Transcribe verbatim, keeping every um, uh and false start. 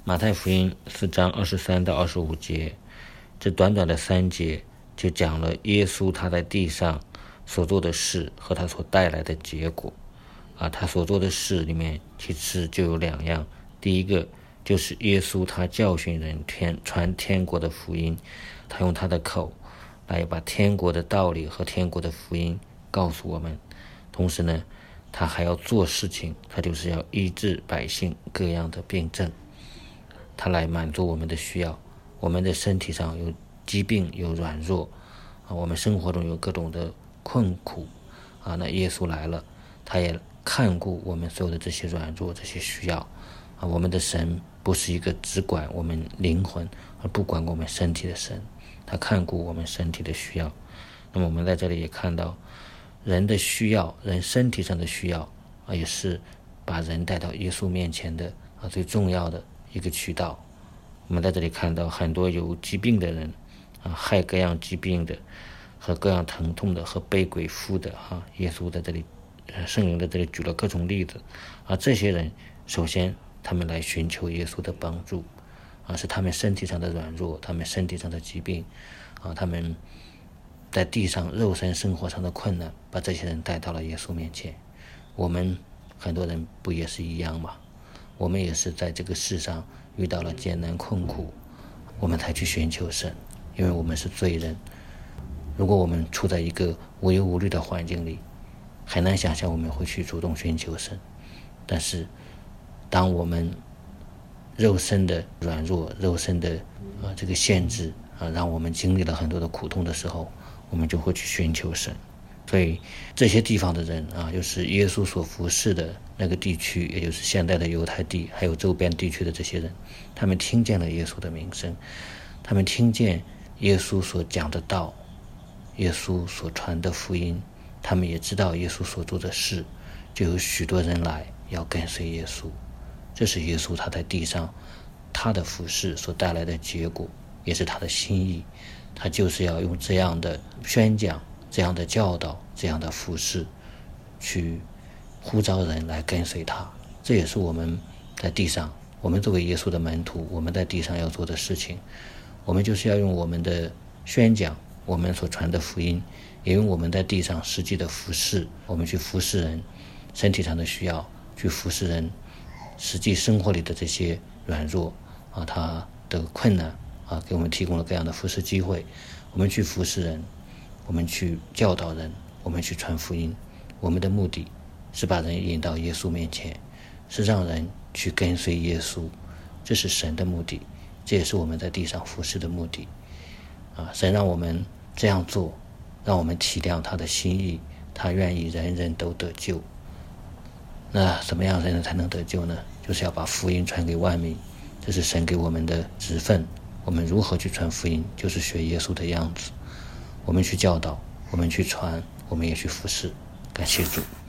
马太福音四章二十三到二十五节，这短短的三节就讲了耶稣他在地上所做的事和他所带来的结果啊，他所做的事里面其实就有两样。第一个就是耶稣他教训人天传天国的福音，他用他的口来把天国的道理和天国的福音告诉我们。同时呢，他还要做事情，他就是要医治百姓各样的病症，他来满足我们的需要。我们的身体上有疾病，有软弱啊，我们生活中有各种的困苦啊，那耶稣来了，他也看顾我们所有的这些软弱，这些需要啊。我们的神不是一个只管我们灵魂而不管我们身体的神，他看顾我们身体的需要。那么我们在这里也看到人的需要，人身体上的需要啊，也是把人带到耶稣面前的啊最重要的一个渠道。我们在这里看到很多有疾病的人啊，害各样疾病的和各样疼痛的和被鬼附的啊，耶稣在这里圣灵在这里举了各种例子啊。这些人首先他们来寻求耶稣的帮助啊，是他们身体上的软弱，他们身体上的疾病啊，他们在地上肉身生活上的困难，把这些人带到了耶稣面前。我们很多人不也是一样吗？我们也是在这个世上遇到了艰难困苦，我们才去寻求神，因为我们是罪人。如果我们处在一个无忧无虑的环境里，很难想象我们会去主动寻求神。但是当我们肉身的软弱，肉身的啊这个限制啊，让我们经历了很多的苦痛的时候，我们就会去寻求神。所以这些地方的人啊，就是耶稣所服侍的那个地区，也就是现在的犹太地还有周边地区的这些人，他们听见了耶稣的名声，他们听见耶稣所讲的道，耶稣所传的福音，他们也知道耶稣所做的事，就有许多人来要跟随耶稣。这是耶稣他在地上他的服事所带来的结果，也是他的心意。他就是要用这样的宣讲，这样的教导，这样的服事，去呼召人来跟随他。这也是我们在地上，我们作为耶稣的门徒，我们在地上要做的事情。我们就是要用我们的宣讲，我们所传的福音，也用我们在地上实际的服事，我们去服侍人身体上的需要，去服侍人实际生活里的这些软弱啊，他的困难啊，给我们提供了各样的服侍机会。我们去服侍人，我们去教导人，我们去传福音。我们的目的是把人引到耶稣面前，是让人去跟随耶稣。这是神的目的，这也是我们在地上服侍的目的啊。神让我们这样做，让我们体谅他的心意，他愿意人人都得救。那怎么样人人才能得救呢？就是要把福音传给万民，这是神给我们的职分。我们如何去传福音，就是学耶稣的样子。我们去教导，我们去传，我们也去服侍。感谢主。